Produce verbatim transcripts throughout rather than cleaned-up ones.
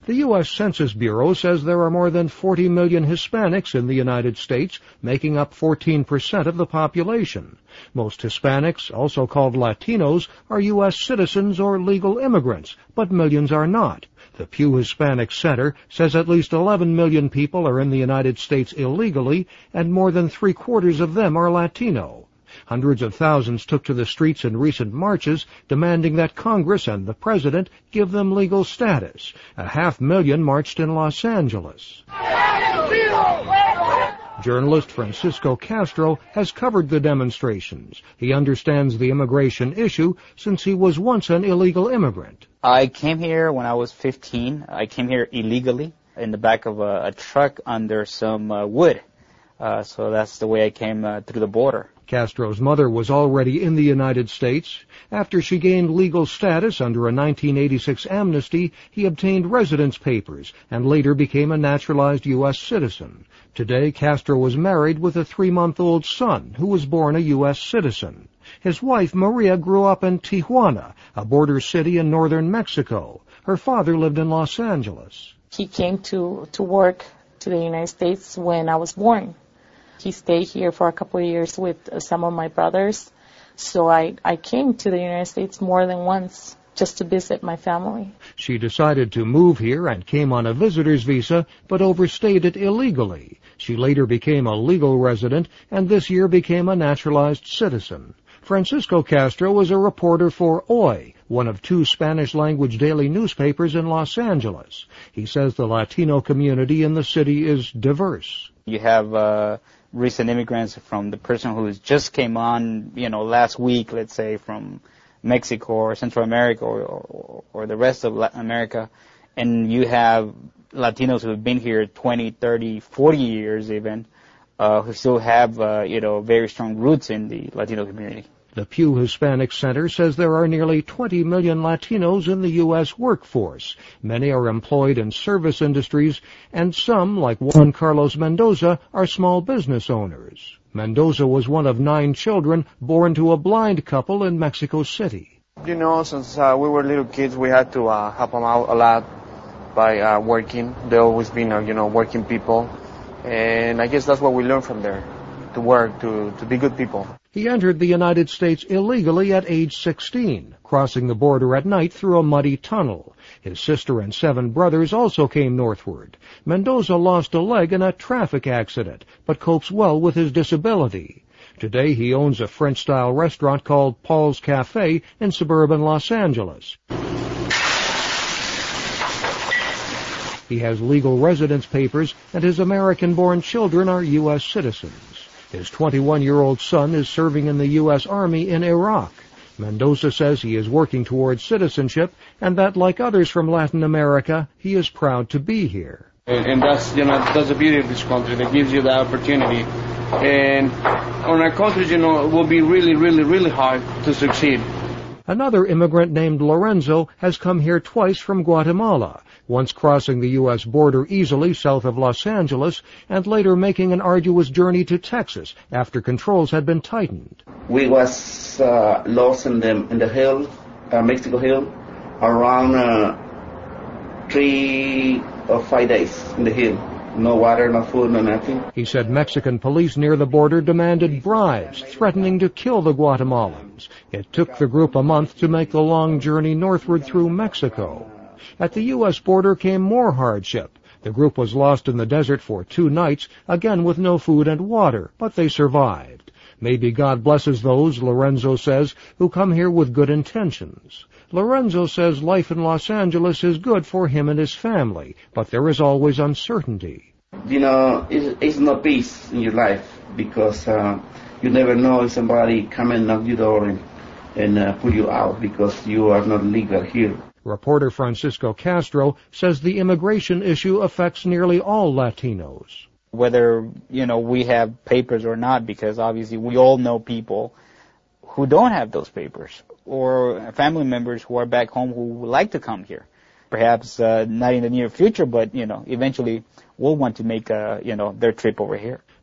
The U S Census Bureau says there are more than forty million Hispanics in the United States, making up fourteen percent of the population. Most Hispanics, also called Latinos, are U S citizens or legal immigrants, but millions are not. The Pew Hispanic Center says at least eleven million people are in the United States illegally, and more than three-quarters of them are Latino. Hundreds of thousands took to the streets in recent marches, demanding that Congress and the President give them legal status. A half million marched in Los Angeles. Journalist Francisco Castro has covered the demonstrations. He understands the immigration issue since he was once an illegal immigrant. I came here when I was fifteen. I came here illegally in the back of a, a truck under some uh, wood. Uh, so that's the way I came uh, through the border. Castro's mother was already in the United States. After she gained legal status under a nineteen eighty-six amnesty, he obtained residence papers and later became a naturalized U S citizen. Today, Castro was married with a three-month-old son who was born a U S citizen. His wife, Maria, grew up in Tijuana, a border city in northern Mexico. Her father lived in Los Angeles. He came to, to work to the United States when I was born. He stayed here for a couple of years with some of my brothers. So I, I came to the United States more than once just to visit my family. She decided to move here and came on a visitor's visa, but overstayed it illegally. She later became a legal resident and this year became a naturalized citizen. Francisco Castro was a reporter for Hoy, one of two Spanish-language daily newspapers in Los Angeles. He says the Latino community in the city is diverse. You have uh, recent immigrants from the person who just came on, you know, last week, let's say, from Mexico or Central America or, or, or the rest of Latin America. And you have Latinos who have been here twenty, thirty, forty years even, uh, who still have, uh, you know, very strong roots in the Latino community. The Pew Hispanic Center says there are nearly twenty million Latinos in the U S workforce. Many are employed in service industries, and some, like Juan Carlos Mendoza, are small business owners. Mendoza was one of nine children born to a blind couple in Mexico City. You know, since uh, we were little kids, we had to uh, help them out a lot by uh, working. They always been, uh, you know, working people. And I guess that's what we learned from there, to work, to, to be good people. He entered the United States illegally at age sixteen, crossing the border at night through a muddy tunnel. His sister and seven brothers also came northward. Mendoza lost a leg in a traffic accident, but copes well with his disability. Today he owns a French-style restaurant called Paul's Cafe in suburban Los Angeles. He has legal residence papers, and his American-born children are U S citizens. His twenty-one-year-old son is serving in the U S Army in Iraq. Mendoza says he is working towards citizenship and that, like others from Latin America, he is proud to be here. And, and that's, you know, that's the beauty of this country. That gives you the opportunity. And on our country, you know, it will be really, really, really hard to succeed. Another immigrant named Lorenzo has come here twice from Guatemala, once crossing the U S border easily south of Los Angeles and later making an arduous journey to Texas after controls had been tightened. We was uh, lost in the, in the hill, uh, Mexico Hill, around uh, three or five days in the hill. No water, no food, no nothing. He said Mexican police near the border demanded bribes, threatening to kill the Guatemalans. It took the group a month to make the long journey northward through Mexico. At the U S border came more hardship. The group was lost in the desert for two nights, again with no food and water, but they survived. Maybe God blesses those, Lorenzo says, who come here with good intentions. Lorenzo says life in Los Angeles is good for him and his family, but there is always uncertainty. You know, it's, it's no peace in your life because uh, you never know if somebody come and knock your door and, and uh, pull you out because you are not legal here. Reporter Francisco Castro says the immigration issue affects nearly all Latinos. Whether, you know, we have papers or not, because obviously we all know people who don't have those papers, or family members who are back home who would like to come here. Perhaps uh, not in the near future, but, you know, eventually will want to make, uh, you know, their trip over here.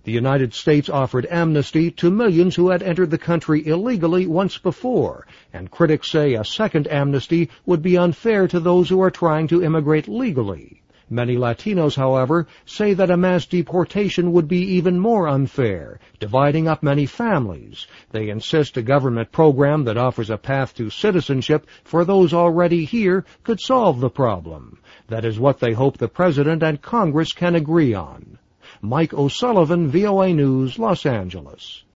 The United States offered amnesty to millions who had entered the country illegally once before, and critics say a second amnesty would be unfair to those who are trying to immigrate legally. Many Latinos, however, say that a mass deportation would be even more unfair, dividing up many families. They insist a government program that offers a path to citizenship for those already here could solve the problem. That is what they hope the President and Congress can agree on. Mike O'Sullivan, V O A News, Los Angeles.